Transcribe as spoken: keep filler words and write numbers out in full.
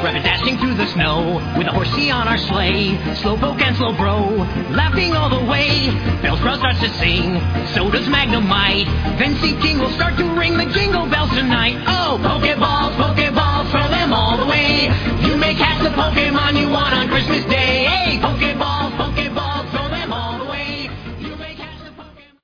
Rabbit dashing through the snow with a horsey on our sleigh. Slowpoke and Slowbro laughing all the way. Bellsprout starts to sing, so does Magnemite. Then Seed King will start to ring the jingle bells tonight. Oh, Pokeballs, Pokeballs, throw them all the way. You may catch the Pokemon you want on Christmas Day.